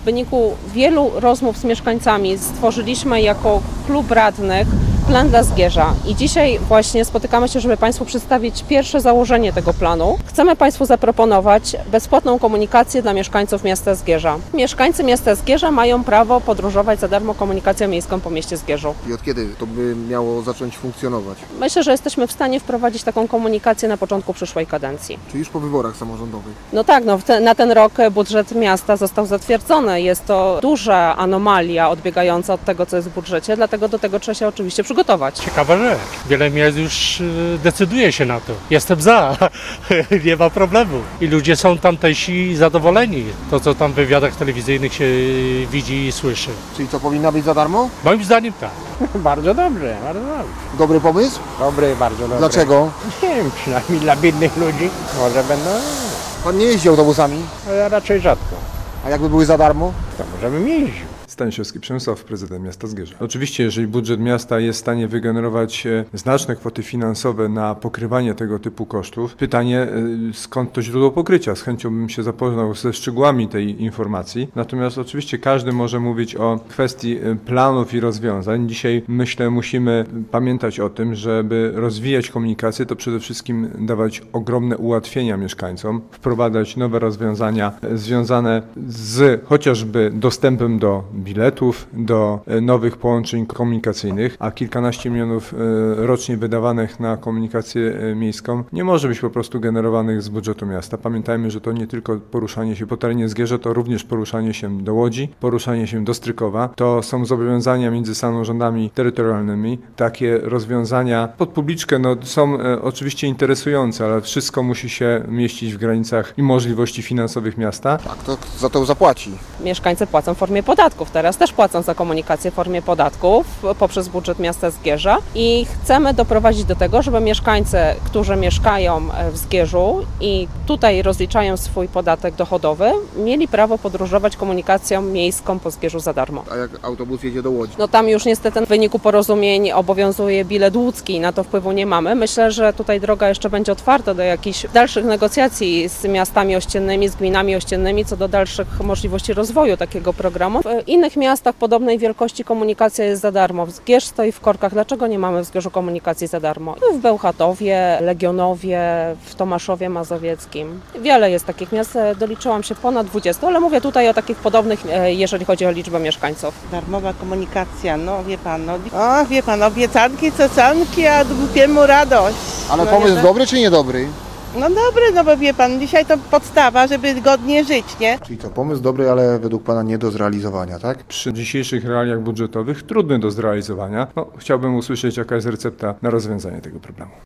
W wyniku wielu rozmów z mieszkańcami stworzyliśmy jako klub radnych plan dla Zgierza i dzisiaj właśnie spotykamy się, żeby Państwu przedstawić pierwsze założenie tego planu. Chcemy Państwu zaproponować bezpłatną komunikację dla mieszkańców miasta Zgierza. Mieszkańcy miasta Zgierza mają prawo podróżować za darmo komunikacją miejską po mieście Zgierzu. I od kiedy to by miało zacząć funkcjonować? Myślę, że jesteśmy w stanie wprowadzić taką komunikację na początku przyszłej kadencji. Czy już po wyborach samorządowych? No tak, na ten rok budżet miasta został zatwierdzony. Jest to duża anomalia odbiegająca od tego, co jest w budżecie, dlatego do tego trzeba się oczywiście przygotować. Ciekawa rzecz. Wiele miast już decyduje się na to. Jestem za. Nie ma problemu. I ludzie są tamtejsi zadowoleni. To, co tam w wywiadach telewizyjnych się widzi i słyszy. Czyli co, powinna być za darmo? Moim zdaniem tak. Bardzo dobrze, bardzo dobrze. Dobry pomysł? Dobry, bardzo dobry. Dlaczego? Nie wiem, przynajmniej dla biednych ludzi może będą, Pan nie jeździ autobusami? ale raczej rzadko. A jakby były za darmo? To może bym jeździł. Stanisławski Przemysław, prezydent miasta Zgierza. Oczywiście, jeżeli budżet miasta jest w stanie wygenerować znaczne kwoty finansowe na pokrywanie tego typu kosztów, pytanie, skąd to źródło pokrycia? Z chęcią bym się zapoznał ze szczegółami tej informacji. Natomiast oczywiście każdy może mówić o kwestii planów i rozwiązań. Dzisiaj, myślę, musimy pamiętać o tym, żeby rozwijać komunikację, to przede wszystkim dawać ogromne ułatwienia mieszkańcom, wprowadzać nowe rozwiązania związane z chociażby dostępem do biletów, do nowych połączeń komunikacyjnych, a kilkanaście milionów rocznie wydawanych na komunikację miejską nie może być po prostu generowanych z budżetu miasta. Pamiętajmy, że to nie tylko poruszanie się po terenie Zgierza, to również poruszanie się do Łodzi, poruszanie się do Strykowa. To są zobowiązania między samorządami terytorialnymi. Takie rozwiązania pod publiczkę są oczywiście interesujące, ale wszystko musi się mieścić w granicach i możliwości finansowych miasta. Tak, to za to zapłaci. Mieszkańcy płacą w formie podatków. Teraz też płacą za komunikację w formie podatków poprzez budżet miasta Zgierza i chcemy doprowadzić do tego, żeby mieszkańcy, którzy mieszkają w Zgierzu i tutaj rozliczają swój podatek dochodowy, mieli prawo podróżować komunikacją miejską po Zgierzu za darmo. A jak autobus jedzie do Łodzi? No tam już niestety w wyniku porozumień obowiązuje bilet łódzki, na to wpływu nie mamy. Myślę, że tutaj droga jeszcze będzie otwarta do jakichś dalszych negocjacji z miastami ościennymi, z gminami ościennymi co do dalszych możliwości rozwoju takiego programu. W innych miastach podobnej wielkości komunikacja jest za darmo. Zgierz stoi w korkach. Dlaczego nie mamy w Zgierzu komunikacji za darmo? W Bełchatowie, Legionowie, w Tomaszowie Mazowieckim. Wiele jest takich miast, doliczyłam się ponad 20, ale mówię tutaj o takich podobnych, jeżeli chodzi o liczbę mieszkańców. Darmowa komunikacja, no wie pan, obiecanki, cocanki, a głupiemu radość. Ale No pomysł nie, dobry czy niedobry? No dobry, no bo wie pan, dzisiaj to podstawa, żeby godnie żyć, nie? Czyli co, pomysł dobry, ale według Pana nie do zrealizowania, tak? Przy dzisiejszych realiach budżetowych trudny do zrealizowania. Chciałbym usłyszeć, jaka jest recepta na rozwiązanie tego problemu.